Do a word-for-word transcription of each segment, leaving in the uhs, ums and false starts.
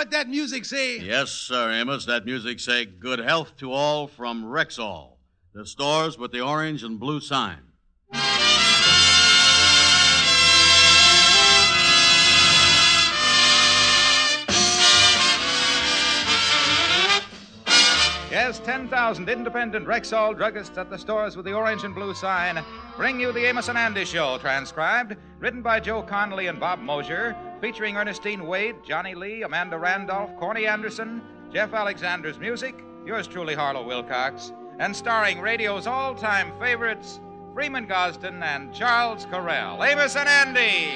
what that music say? Yes, sir, Amos. That music say good health to all from Rexall, the stores with the orange and blue sign. Yes, ten thousand independent Rexall druggists at the stores with the orange and blue sign bring you the Amos and Andy Show, transcribed, written by Joe Connolly and Bob Mosier, featuring Ernestine Wade, Johnny Lee, Amanda Randolph, Corny Anderson, Jeff Alexander's music, yours truly, Harlow Wilcox, and starring radio's all-time favorites, Freeman Gosden and Charles Correll. Amos and Andy!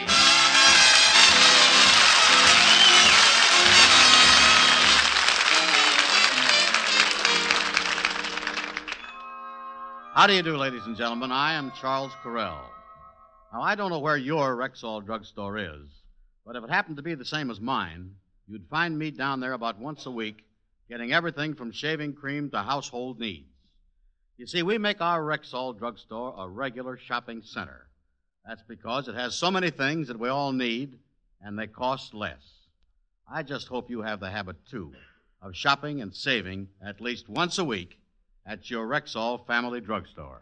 How do you do, ladies and gentlemen? I am Charles Correll. Now, I don't know where your Rexall drugstore is, but if it happened to be the same as mine, you'd find me down there about once a week, getting everything from shaving cream to household needs. You see, we make our Rexall drugstore a regular shopping center. That's because it has so many things that we all need, and they cost less. I just hope you have the habit, too, of shopping and saving at least once a week at your Rexall family drugstore.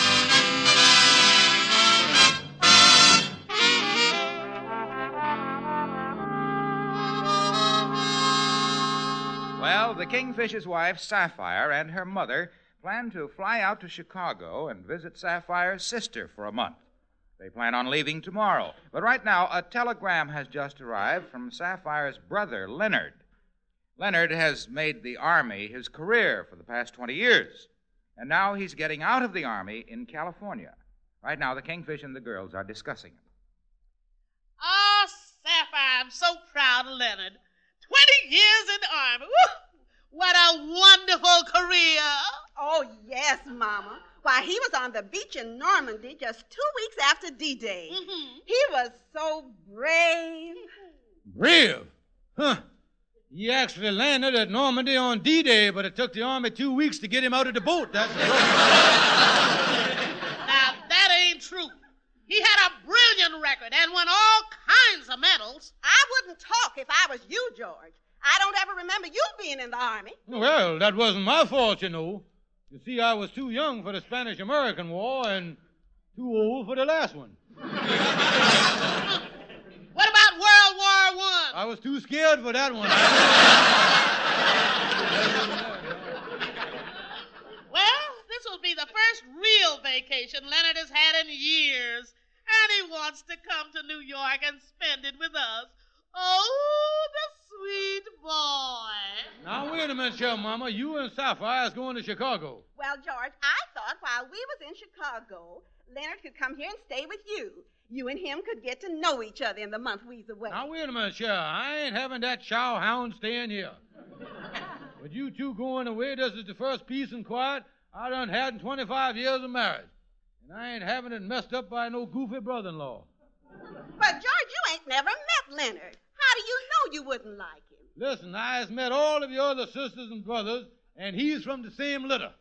Well, the Kingfish's wife, Sapphire, and her mother plan to fly out to Chicago and visit Sapphire's sister for a month. They plan on leaving tomorrow. But right now, a telegram has just arrived from Sapphire's brother, Leonard. Leonard has made the Army his career for the past twenty years. And now he's getting out of the Army in California. Right now, the Kingfish and the girls are discussing it. Oh, Sapphire, I'm so proud of Leonard. Twenty years in the Army. Woo! What a wonderful career. Oh, yes, Mama. Why, he was on the beach in Normandy just two weeks after D-Day. Mm-hmm. He was so brave. Brave? Huh. He actually landed at Normandy on D-Day, but it took the Army two weeks to get him out of the boat. That's the problem. Now, that ain't true. He had a brilliant record and won all kinds of medals. I wouldn't talk if I was you, George. I don't ever remember you being in the Army. Well, that wasn't my fault, you know. You see, I was too young for the Spanish-American War and too old for the last one. What about World War One? I was too scared for that one. Well, this will be the first real vacation Leonard has had in years. And he wants to come to New York and spend it with us. Oh, the sweet boy. Now, wait a minute, Shell Mama. You and Sapphire is going to Chicago. Well, George, I thought while we was in Chicago, Leonard could come here and stay with you. You and him could get to know each other in the month we's away. Now, wait a minute, Shell. I ain't having that chow hound staying here. With you two going away, this is the first peace and quiet I done had in twenty-five years of marriage. And I ain't having it messed up by no goofy brother-in-law. But, George, you ain't never met Leonard. How do you know you wouldn't like him? Listen, I has met all of your other sisters and brothers, and he's from the same litter.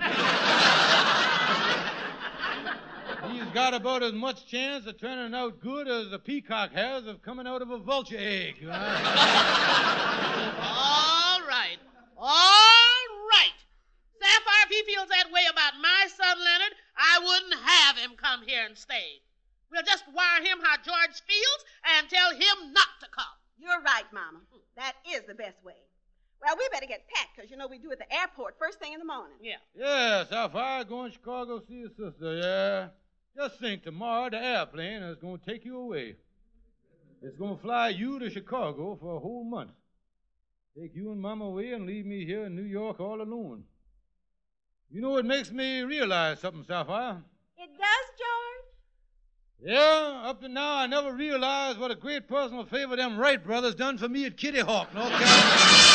He's got about as much chance of turning out good as a peacock has of coming out of a vulture egg. You know? All right. All right. Sapphire, if he feels that way about my son Leonard, I wouldn't have him come here and stay. We'll just wire him how George feels and tell him not to come. You're right, Mama. That is the best way. Well, we better get packed, because you know we do at the airport first thing in the morning. Yeah. Yeah, Sapphire, going to Chicago to see your sister, yeah. Just think, tomorrow the airplane is going to take you away. It's going to fly you to Chicago for a whole month. Take you and Mama away and leave me here in New York all alone. You know, it makes me realize something, Sapphire. It does, George? Yeah, up to now I never realized what a great personal favor them Wright brothers done for me at Kitty Hawk, North Carolina.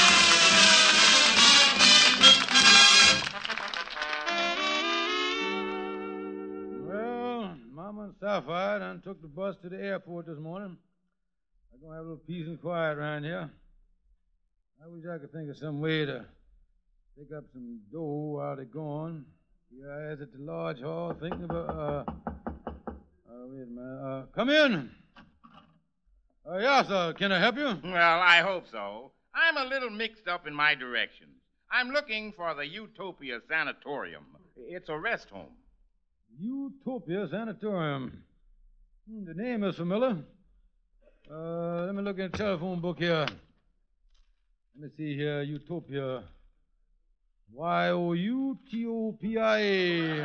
Well, Mama and Sapphire done took the bus to the airport this morning. I'm going to have a little peace and quiet around here. I wish I could think of some way to pick up some dough while they're gone. Here I is at the large hall thinking about, uh, uh wait a minute, uh, come in. Uh, yes, sir. Can I help you? Well, I hope so. I'm a little mixed up in my directions. I'm looking for the Utopia Sanatorium. It's a rest home. Utopia Sanatorium. Hmm, the name is familiar. Uh, let me look in the telephone book here. Let me see here. Utopia. Y O U T O P I A.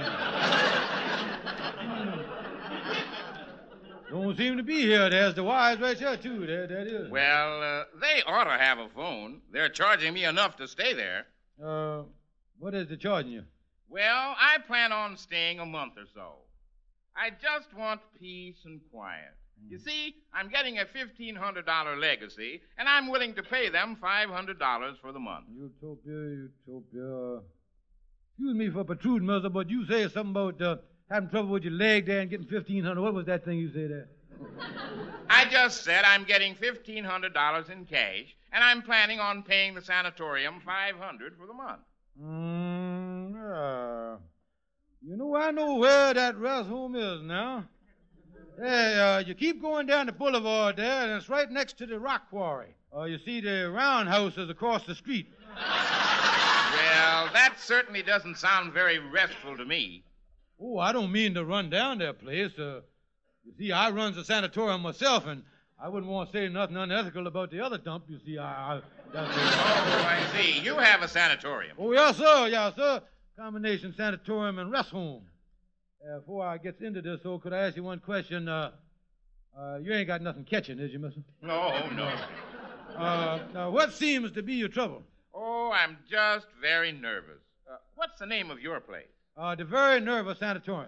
Hmm. Don't seem to be here. There's the Y's right there, too. There, that is. Well, uh, they ought to have a phone. They're charging me enough to stay there. Uh, what is it charging you? Well, I plan on staying a month or so. I just want peace and quiet. You see, I'm getting a fifteen hundred dollars legacy, and I'm willing to pay them five hundred dollars for the month. Utopia, Utopia. Excuse me for protruding, Mister, but you say something about uh, having trouble with your leg there and getting fifteen hundred dollars. What was that thing you said there? I just said I'm getting fifteen hundred dollars in cash, and I'm planning on paying the sanatorium five hundred dollars for the month. Mm, uh, you know, I know where that rest home is now. Hey, uh, you keep going down the boulevard there, and it's right next to the rock quarry. Uh, you see the roundhouse is across the street. Well, that certainly doesn't sound very restful to me. Oh, I don't mean to run down that place. Uh, you see, I runs a sanatorium myself, and I wouldn't want to say nothing unethical about the other dump. You see, I... I that's oh, I see. You have a sanatorium. Oh, yes, sir. Yes, sir. Combination sanatorium and rest home. Uh, before I get into this, though, could I ask you one question? Uh, uh, you ain't got nothing catching, is you, mister? No, no. Uh, now, what seems to be your trouble? Oh, I'm just very nervous. Uh, what's the name of your place? Uh, the Very Nervous Sanatorium.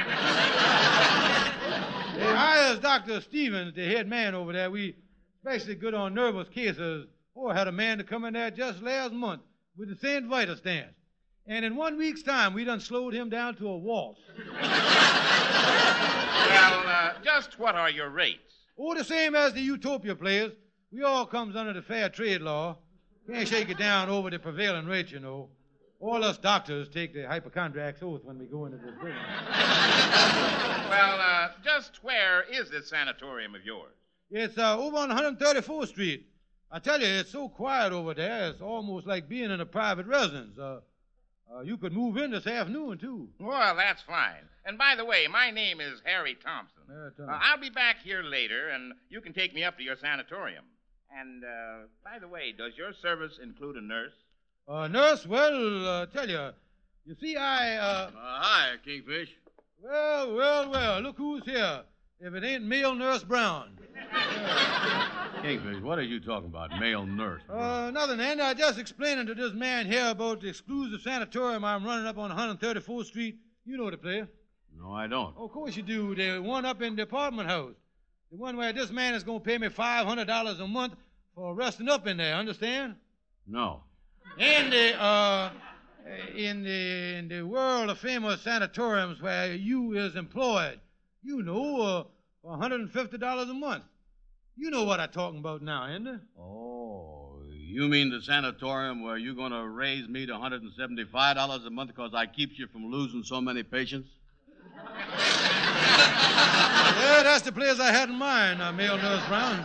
Hey, I, as Doctor Stevens, the head man over there, we especially good on nervous cases. Oh, I had a man to come in there just last month with the Saint Vitus stance. And in one week's time, we done slowed him down to a waltz. Well, uh, just what are your rates? Oh, the same as the Utopia players. We all comes under the fair trade law. Can't shake it down over the prevailing rate, you know. All us doctors take the hypochondriac's oath when we go into this business. Well, uh, just where is this sanatorium of yours? It's uh, over on one thirty-fourth Street. I tell you, it's so quiet over there, it's almost like being in a private residence. Uh, Uh, you could move in this afternoon, too. Well, that's fine. And by the way, my name is Harry Thompson. Harry Thompson. Uh, I'll be back here later, and you can take me up to your sanatorium. And, uh, by the way, does your service include a nurse? Uh, nurse, well, uh, tell you, you see, I, uh... Uh, hi, Kingfish. Well, well, well, look who's here. If it ain't male Nurse Brown. Kingfish, what are you talking about, male nurse? Uh, nothing, Andy. I just explaining to this man here about the exclusive sanatorium I'm running up on one thirty-fourth Street. You know the place. No, I don't. Oh, of course you do. The one up in the apartment house. The one where this man is going to pay me five hundred dollars a month for resting up in there, understand? No. In the, uh, in the, in the world of famous sanatoriums where you is employed, you know, uh, for one hundred fifty dollars a month. You know what I'm talking about now, Andy. Oh, you mean the sanatorium where you're going to raise me to one hundred seventy-five dollars a month because I keeps you from losing so many patients? Yeah, that's the place I had in mind, uh, male Nurse Brown.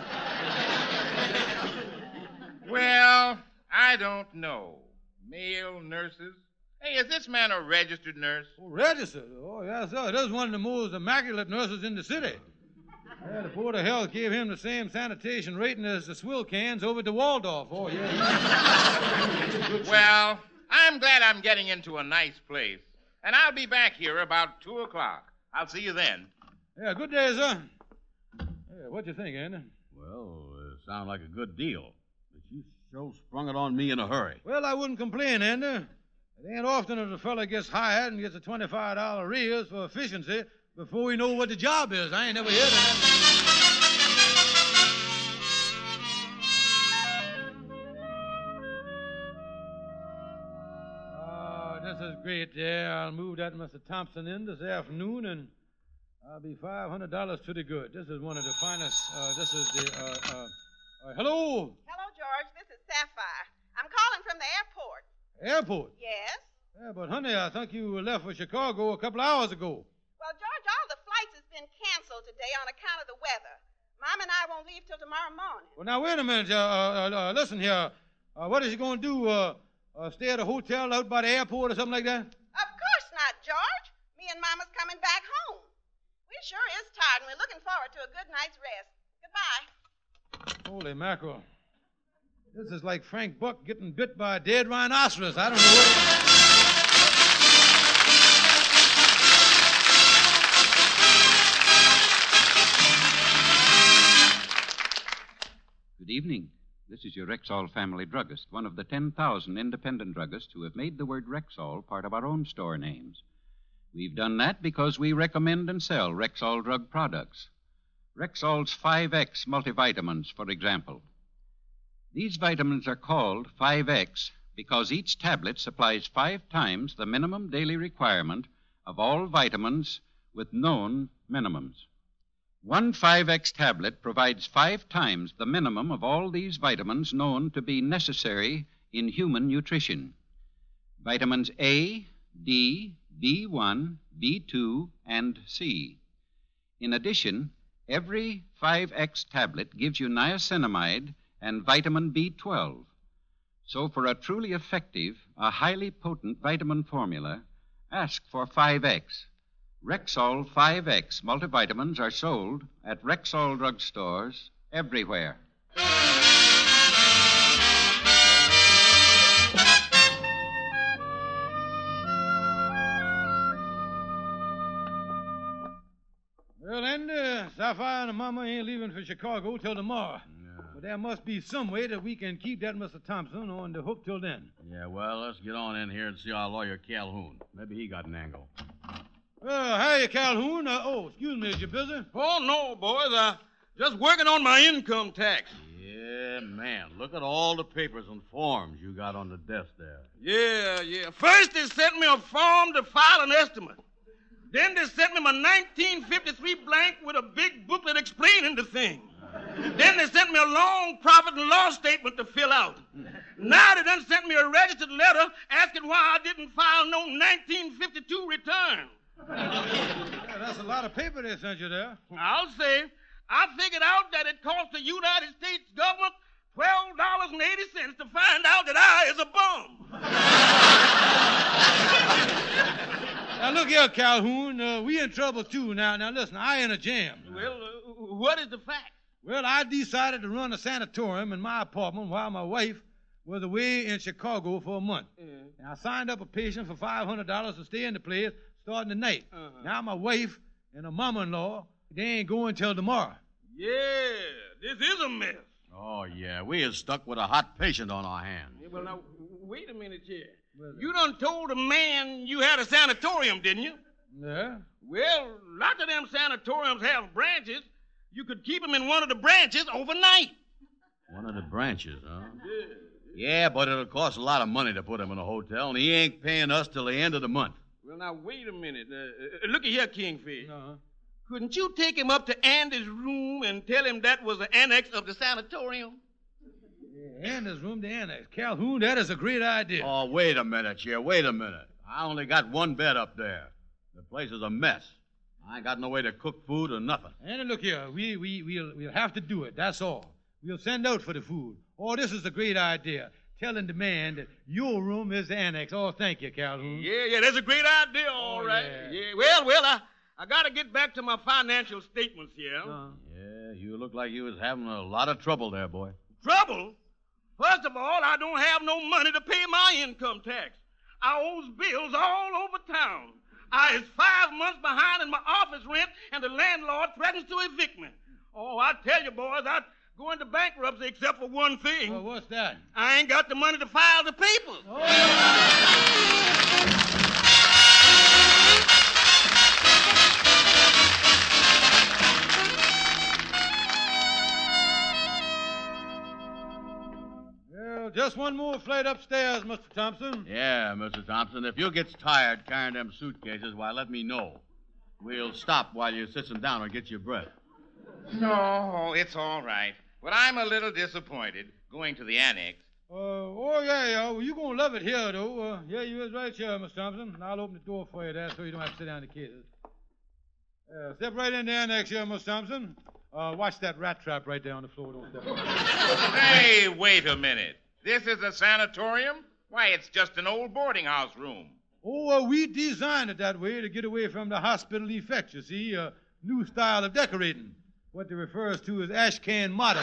Well, I don't know. Male nurses? Hey, is this man a registered nurse? Oh, registered? Oh, yes, sir. This is one of the most immaculate nurses in the city. Yeah, the Board of Health gave him the same sanitation rating as the swill cans over at the Waldorf. Oh, yeah. Well, I'm glad I'm getting into a nice place. And I'll be back here about two o'clock. I'll see you then. Yeah, good day, sir. Yeah, what do you think, Andy? Well, it sounds like a good deal. But you sure sprung it on me in a hurry. Well, I wouldn't complain, Andy. It ain't often that a fella gets hired and gets a twenty-five dollars raise for efficiency before we know what the job is. I ain't never heard of that. Oh, this is great. Yeah, I'll move that Mister Thompson in this afternoon, and I'll be five hundred dollars to the good. This is one of the finest. Uh, this is the. Uh, uh, uh, hello? Hello, George. This is Sapphire. I'm calling from the airport. Airport? Yes? Yeah, but, honey, I think you left for Chicago a couple hours ago. Well, George, all the flights has been canceled today on account of the weather. Mom and I won't leave till tomorrow tomorrow morning. Well, now, wait a minute. Uh, uh, uh, listen here. Uh, what is he going to do? Uh, uh, stay at a hotel out by the airport or something like that? Of course not, George. Me and Mama's coming back home. We sure is tired, and we're looking forward to a good night's rest. Goodbye. Holy mackerel. This is like Frank Buck getting bit by a dead rhinoceros. I don't know what... Good evening. This is your Rexall family druggist, one of the ten thousand independent druggists who have made the word Rexall part of our own store names. We've done that because we recommend and sell Rexall drug products. Rexall's five X multivitamins, for example. These vitamins are called five X because each tablet supplies five times the minimum daily requirement of all vitamins with known minimums. One five X tablet provides five times the minimum of all these vitamins known to be necessary in human nutrition. Vitamins A, D, B one, B two, and C. In addition, every five X tablet gives you niacinamide and vitamin B twelve. So for a truly effective, a highly potent vitamin formula, ask for five X. Rexall five X multivitamins are sold at Rexall drug stores everywhere. Well, then, uh, Sapphire and Mama ain't leaving for Chicago till tomorrow. Yeah. But there must be some way that we can keep that Mister Thompson on the hook till then. Yeah, well, let's get on in here and see our lawyer Calhoun. Maybe he got an angle. Well, hiya, Calhoun. Uh, oh, excuse me, is you busy? Oh, no, boys. I'm just working on my income tax. Yeah, man. Look at all the papers and forms you got on the desk there. Yeah, yeah. First, they sent me a form to file an estimate. Then they sent me my nineteen fifty-three blank with a big booklet explaining the thing. Then they sent me a long profit and loss statement to fill out. Now they done sent me a registered letter asking why I didn't file no nineteen fifty-two return. Yeah, that's a lot of paper they sent you there. I'll say, I figured out that it cost the United States government twelve dollars and eighty cents to find out that I is a bum. Now, look here, Calhoun. Uh, we in trouble, too. Now, now, listen, I in a jam. Well, uh, what is the fact? Well, I decided to run a sanatorium in my apartment while my wife was away in Chicago for a month. Yeah. And I signed up a patient for five hundred dollars to stay in the place starting tonight. Uh-huh. Now, my wife and her mama-in-law, they ain't going till tomorrow. Yeah, this is a mess. Oh, yeah. We is stuck with a hot patient on our hands. Yeah, well, now, wait a minute here. You done told the man you had a sanatorium, didn't you? Yeah? Well, lots of them sanatoriums have branches. You could keep him in one of the branches overnight. One of the branches, huh? Yeah. Yeah, but it'll cost a lot of money to put him in a hotel, and he ain't paying us till the end of the month. Well, now, wait a minute. Uh, uh, looky here, Kingfish. Uh-huh. Couldn't you take him up to Andy's room and tell him that was the annex of the sanatorium? Yeah, Andy's room to annex. Calhoun, that is a great idea. Oh, wait a minute, here. Wait a minute. I only got one bed up there. The place is a mess. I ain't got no way to cook food or nothing. Andy, look here. We, we, we'll, we'll have to do it. That's all. We'll send out for the food. Oh, this is a great idea. Telling the man that your room is the annex. Oh, thank you, Calhoun. Yeah, yeah, that's a great idea, all Oh, right. yeah. Yeah, well, well, I, I got to get back to my financial statements here. Uh-huh. Yeah, you look like you was having a lot of trouble there, boy. Trouble? First of all, I don't have no money to pay my income tax. I owes bills all over town. I is five months behind in my office rent, and the landlord threatens to evict me. Oh, I tell you, boys, I'd go into bankruptcy except for one thing. Well, what's that? I ain't got the money to file the papers. Oh. Well, just one more flight upstairs, Mister Thompson. Yeah, Mister Thompson. If you gets tired carrying them suitcases, why, let me know. We'll stop while you sit some down and get your breath. No, it's all right. But I'm a little disappointed going to the annex. Uh, oh, yeah, yeah. Well, you're going to love it here, though. Uh, yeah, you is right here, Mister Thompson. And I'll open the door for you there so you don't have to sit down in the cases. Uh, step right in the annex here, Mister Thompson. Uh, watch that rat trap right there on the floor. Don't step on it. Hey, wait a minute. This is a sanatorium? Why, it's just an old boarding house room. Oh, well, we designed it that way to get away from the hospital effect, you see. A new style of decorating. What they refers to as ashcan modern.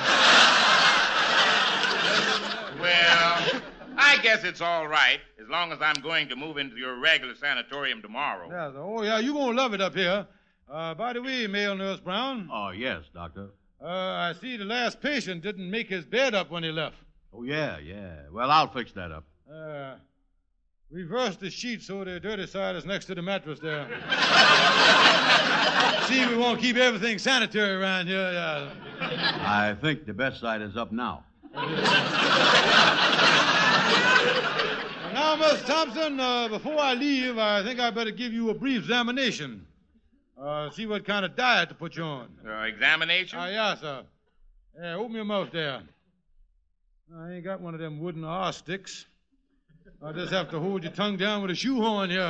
Well, I guess it's all right, as long as I'm going to move into your regular sanatorium tomorrow. Yeah, oh, yeah, you're going to love it up here. Uh, by the way, male nurse Brown. Oh, yes, Doctor. Uh, I see the last patient didn't make his bed up when he left. Oh, yeah, yeah. Well, I'll fix that up. Uh, reverse the sheet so the dirty side is next to the mattress there. See, we won't keep everything sanitary around here. Yeah. I think the best side is up now. Now, Miss Thompson, uh, before I leave, I think I better give you a brief examination. Uh, see what kind of diet to put you on. Uh, examination? Ah, uh, yeah, sir. Yeah, open your mouth there. I ain't got one of them wooden R sticks. I just have to hold your tongue down with a shoehorn here.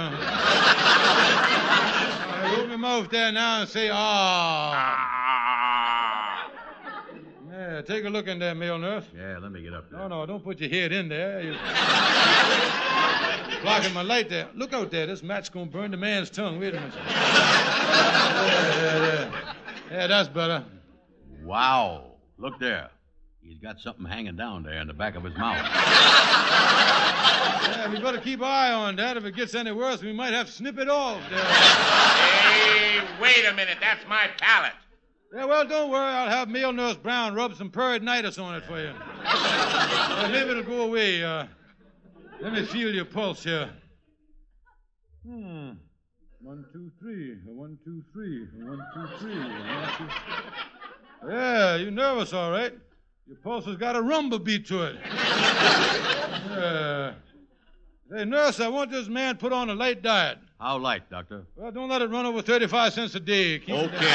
Right, open your mouth there now and say, ah. Ah. Yeah, take a look in there, male nurse. Yeah, let me get up there. No, no, don't put your head in there. You're blocking my light there. Look out there. This match's going to burn the man's tongue. Wait a minute. Yeah, yeah, yeah. Yeah, that's better. Wow. Look there. He's got something hanging down there in the back of his mouth. Yeah, we better keep an eye on that. If it gets any worse, we might have to snip it off there. Hey, wait a minute. That's my palate. Yeah, well, don't worry. I'll have Male Nurse Brown rub some peridnitis on it for you. Uh, maybe it'll go away. Uh, let me feel your pulse here. Hmm. One, two, three. One, two, three. One, two, three. One, two, three. Yeah, you're nervous, all right. Your pulse has got a rumble beat to it. Yeah. Hey, nurse, I want this man put on a light diet. How light, Doctor? Well, don't let it run over thirty-five cents a day. Keep okay.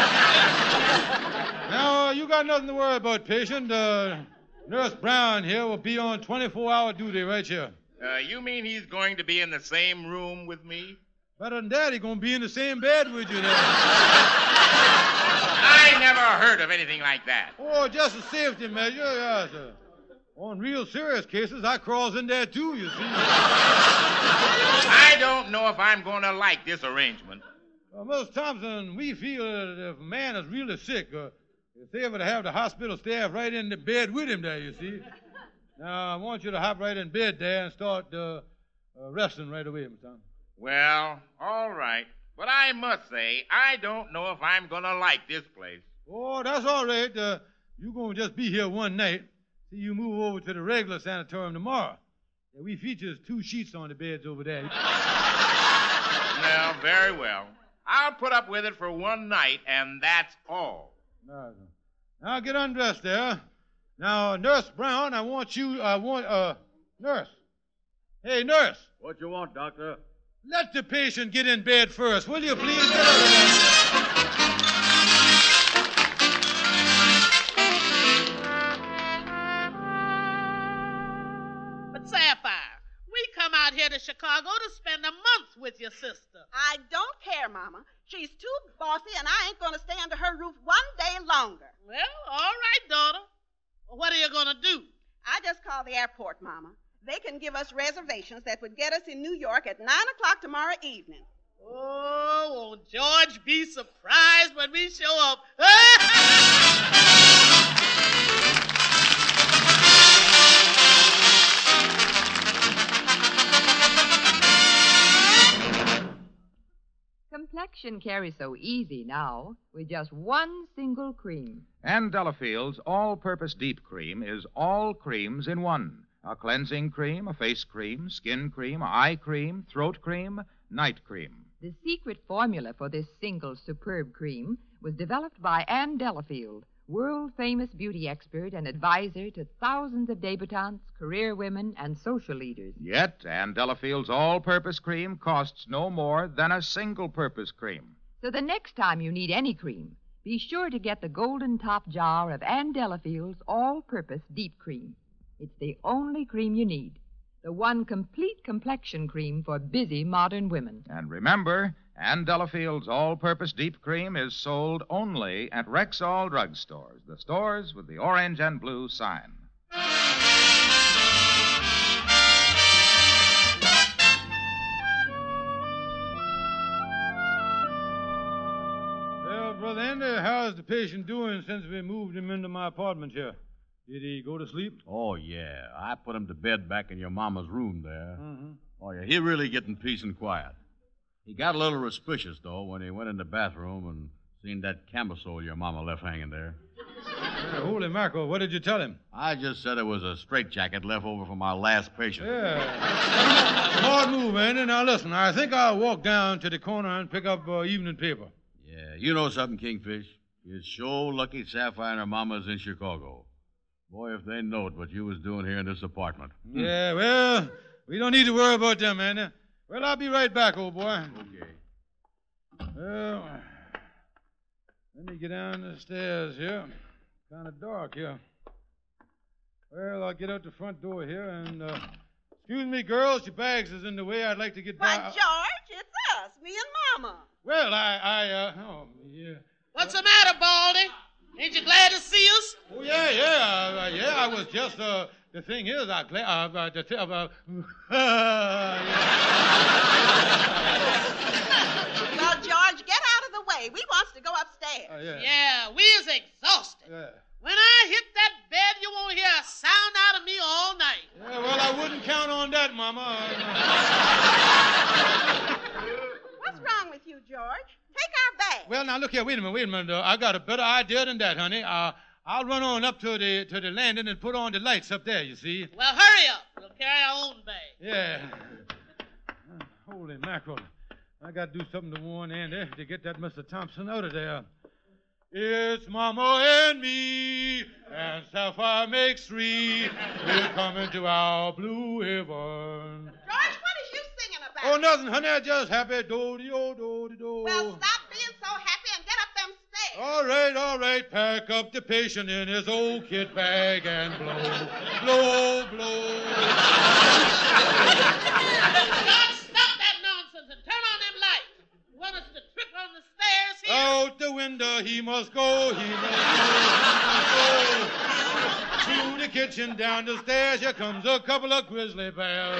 Now, uh, you got nothing to worry about, patient. Uh, Nurse Brown here will be on twenty-four hour duty right here. Uh, you mean he's going to be in the same room with me? Better than that, he's going to be in the same bed with you there. I never heard of anything like that. Oh, just a safety measure, yes, sir. On real serious cases, I crawls in there too, you see. I don't know if I'm going to like this arrangement. Uh, Miss Thompson, we feel that if a man is really sick, uh, if they ever to have the hospital staff right in the bed with him there, you see. Now, I want you to hop right in bed there and start uh, uh, resting right away, Miss Thompson. Well, all right. But I must say, I don't know if I'm going to like this place. Oh, that's all right. Uh, you're going to just be here one night. See, you move over to the regular sanatorium tomorrow. Yeah, we features two sheets on the beds over there. Well, very well. I'll put up with it for one night, and that's all. Now, now get undressed there. Now, Nurse Brown, I want you, I want, uh, nurse. Hey, nurse. What you want, Doctor? Let the patient get in bed first, will you please? Get over there. But Sapphire, we come out here to Chicago to spend a month with your sister. I don't care, Mama. She's too bossy, and I ain't going to stay under her roof one day longer. Well, all right, daughter. Well, what are you going to do? I just called the airport, Mama. They can give us reservations that would get us in New York at nine o'clock tomorrow evening. Oh, won't George be surprised when we show up? Complexion carries so easy now with just one single cream. And Delafield's all-purpose deep cream is all creams in one. A cleansing cream, a face cream, skin cream, eye cream, throat cream, night cream. The secret formula for this single superb cream was developed by Anne Delafield, world-famous beauty expert and advisor to thousands of debutantes, career women, and social leaders. Yet, Anne Delafield's all-purpose cream costs no more than a single-purpose cream. So the next time you need any cream, be sure to get the golden top jar of Anne Delafield's all-purpose deep cream. It's the only cream you need. The one complete complexion cream for busy modern women. And remember, Ann Delafield's all-purpose deep cream is sold only at Rexall drugstores, the stores with the orange and blue sign. Well, Brother Andy, how's the patient doing since we moved him into my apartment here? Did he go to sleep? Oh, yeah. I put him to bed back in your mama's room there. Mm-hmm. Oh, yeah. He really getting peace and quiet. He got a little suspicious, though, when he went in the bathroom and seen that camisole your mama left hanging there. Yeah, holy mackerel, what did you tell him? I just said it was a straitjacket left over from our last patient. Yeah. Hard move, Andy. Now, listen, I think I'll walk down to the corner and pick up uh, evening paper. Yeah, you know something, Kingfish? It's sure lucky Sapphire and her mama's in Chicago. Boy, if they knowed what you was doing here in this apartment. Yeah, well, we don't need to worry about them, Andy. Well, I'll be right back, old boy. Okay. Well, let me get down the stairs here. Kind of dark here. Well, I'll get out the front door here and, uh, excuse me, girls, your bags is in the way. I'd like to get Why, by. George, it's us, me and Mama. Well, I, I, uh, oh, yeah. What's the matter, Baldy? Ain't you glad to see us? Oh, yeah, yeah, uh, yeah, I was just, uh, the thing is, I, gla- uh, uh, the, th- uh, uh, yeah. Well, George, get out of the way. We wants to go upstairs. Uh, yeah. Yeah, we is exhausted. Yeah. When I hit that bed, you won't hear a sound out of me all night. Yeah, well, I wouldn't count on that, Mama. What's wrong with you, George? Take our bag. Well, now, look here. Wait a minute, wait a minute. Uh, I got a better idea than that, honey. Uh, I'll run on up to the to the landing and put on the lights up there, you see. Well, hurry up. We'll carry our own bag. Yeah. Uh, holy mackerel. I got to do something to warn Andy to get that Mister Thompson out of there. It's Mama and me, and Sapphire makes three. We're coming to our blue heaven. George, what is you singing about? Oh, nothing, honey. I just happy. Do-de-o, do-de-do. Well, stop being so happy and get up them stairs. All right, all right. Pack up the patient in his old kit bag and blow, blow, blow. George, stop that nonsense and turn on them lights. You want us to trip on the stairs here? Out the window he must go, he must go, he must go. Through the kitchen, down the stairs, here comes a couple of grizzly bears.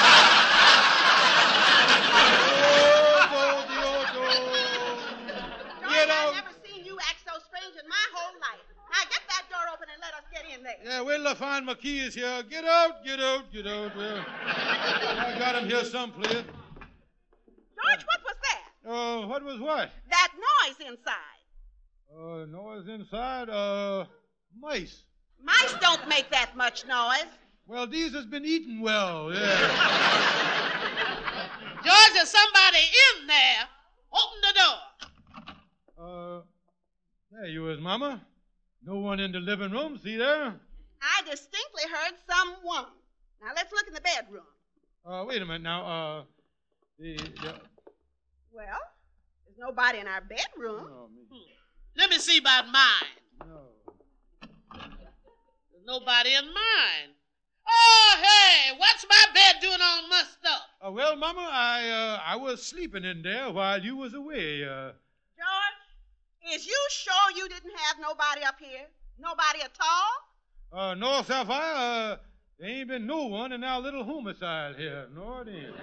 Oh, do, do, do. George, Get I've out. never seen you act so strange in my whole life. Now get that door open and let us get in there. Yeah, wait till I find my keys here. Get out, get out, get out. Well, I got him here someplace. George, what was that? Uh, what was what? That noise inside. Uh, noise inside? Uh, mice. Mice don't make that much noise. Well, these has been eating well, yeah. George, there's somebody in there. Open the door. Uh, there you is, Mama. No one in the living room, see there? I distinctly heard someone. Now let's look in the bedroom. Uh, wait a minute now, uh, the, the Well, there's nobody in our bedroom. oh, me. Hmm. Let me see about mine. No. There's nobody in mine. Oh, hey, what's my bed doing all mussed up? Uh, well, Mama, I, uh, I was sleeping in there while you was away, uh. George, is you sure you didn't have nobody up here? Nobody at all? Uh, no, Sapphire, uh, there ain't been no one in our little homicide here. No, it ain't.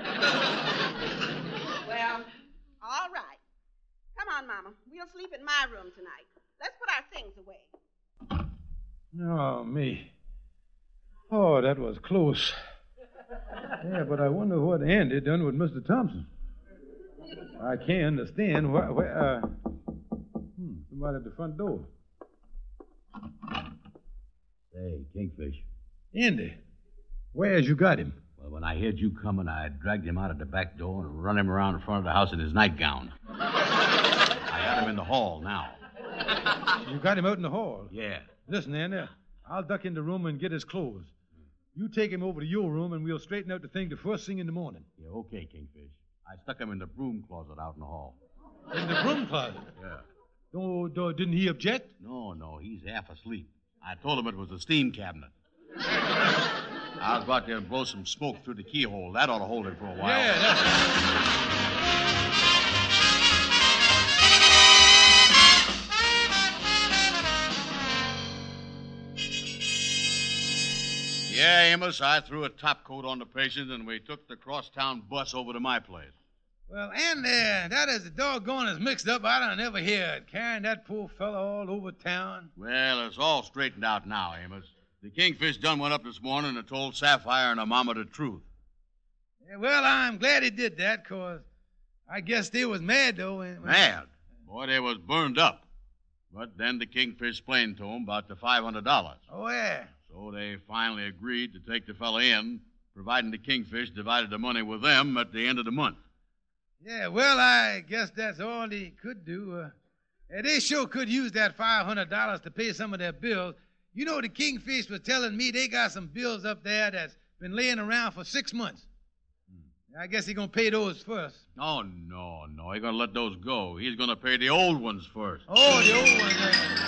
Well, all right. Come on, Mama. We'll sleep in my room tonight. Let's put our things away. Oh, me. Oh, that was close. Yeah, but I wonder what Andy done with Mister Thompson. I can't understand why. why uh, hmm, somebody at the front door. Say, Kingfish. Andy, where's you got him? Well, when I heard you coming, I dragged him out of the back door and run him around in front of the house in his nightgown. I got him in the hall now. You got him out in the hall? Yeah. Listen, Andy, I'll duck in the room and get his clothes. You take him over to your room, and we'll straighten out the thing the first thing in the morning. Yeah, okay, Kingfish. I stuck him in the broom closet out in the hall. In the broom closet? Yeah. No, no, didn't he object? No, no, he's half asleep. I told him it was a steam cabinet. I'll go out there and blow some smoke through the keyhole. That ought to hold him for a while. Yeah, that's... Yeah, Amos, I threw a top coat on the patient, and we took the crosstown bus over to my place. Well, and uh, that is the doggone is mixed up. I don't ever hear it. Carrying that poor fellow all over town. Well, it's all straightened out now, Amos. The Kingfish done went up this morning and told Sapphire and her mama the truth. Yeah, well, I'm glad he did that, because I guess they was mad, though. When, when... Mad? Boy, they was burned up. But then the Kingfish explained to them about the five hundred dollars. Oh, yeah. So they finally agreed to take the fella in, providing the Kingfish divided the money with them at the end of the month. Yeah, well, I guess that's all they could do. Uh, yeah, they sure could use that five hundred dollars to pay some of their bills. You know, the Kingfish was telling me they got some bills up there that's been laying around for six months. Hmm. I guess he's going to pay those first. Oh, no, no. He's going to let those go. He's going to pay the old ones first. Oh, the old ones. Uh...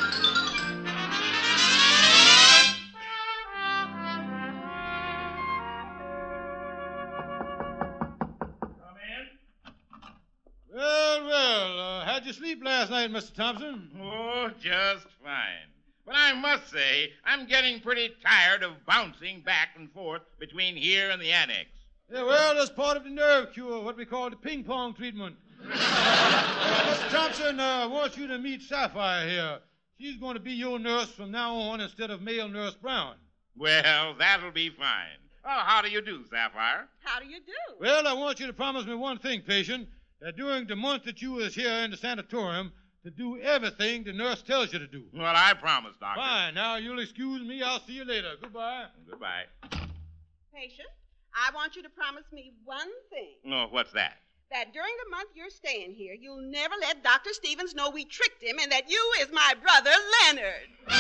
Well, well, uh, how'd you sleep last night, Mister Thompson? Oh, just fine. But I must say, I'm getting pretty tired of bouncing back and forth between here and the annex. Yeah, well, that's part of the nerve cure, what we call the ping-pong treatment. uh, Mister Thompson uh, wants you to meet Sapphire here. She's going to be your nurse from now on instead of male Nurse Brown. Well, that'll be fine. Oh, how do you do, Sapphire? How do you do? Well, I want you to promise me one thing, patient. That during the month that you was here in the sanatorium, to do everything the nurse tells you to do. Well, I promise, Doctor. Fine. Now, you'll excuse me. I'll see you later. Goodbye. Goodbye. Patient, I want you to promise me one thing. Oh, what's that? That during the month you're staying here, you'll never let Doctor Stevens know we tricked him and that you is my brother, Leonard.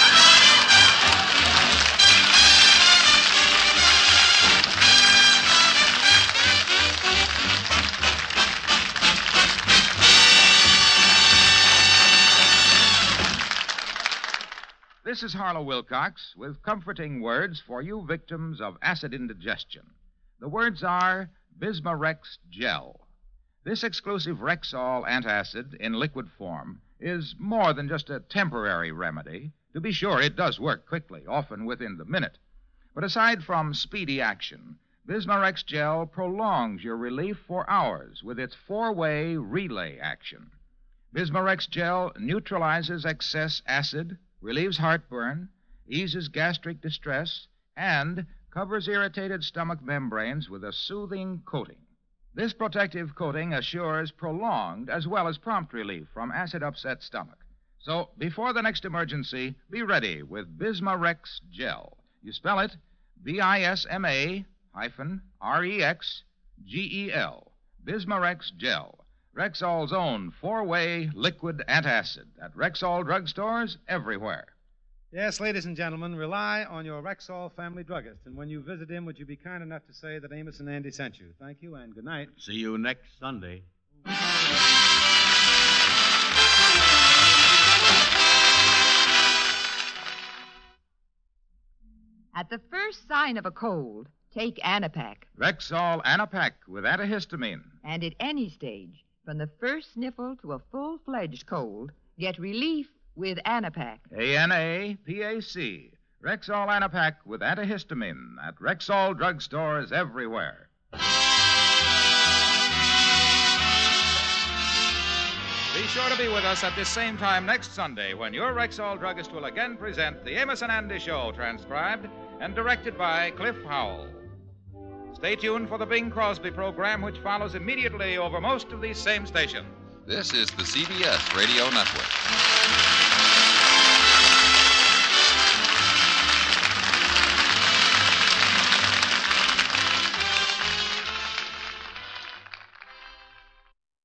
This is Harlow Wilcox with comforting words for you victims of acid indigestion. The words are Bismarex Gel. This exclusive Rexall antacid in liquid form is more than just a temporary remedy. To be sure, it does work quickly, often within the minute. But aside from speedy action, Bismarex Gel prolongs your relief for hours with its four-way relay action. Bismarex Gel neutralizes excess acid, relieves heartburn, eases gastric distress, and covers irritated stomach membranes with a soothing coating. This protective coating assures prolonged as well as prompt relief from acid-upset stomach. So, before the next emergency, be ready with Bismarex Gel. You spell it B I S M A hyphen R E X G E L. Bismarex Gel. Rexall's own four-way liquid antacid at Rexall drugstores everywhere. Yes, ladies and gentlemen, rely on your Rexall family druggist. And when you visit him, would you be kind enough to say that Amos and Andy sent you? Thank you, and good night. See you next Sunday. At the first sign of a cold, take Anapac. Rexall Anapac with antihistamine. And at any stage, from the first sniffle to a full-fledged cold, get relief with Anapac. A N A P A C. Rexall Anapac with antihistamine at Rexall drugstores everywhere. Be sure to be with us at this same time next Sunday when your Rexall druggist will again present the Amos and Andy Show, transcribed and directed by Cliff Howell. Stay tuned for the Bing Crosby program, which follows immediately over most of these same stations. This is the C B S Radio Network.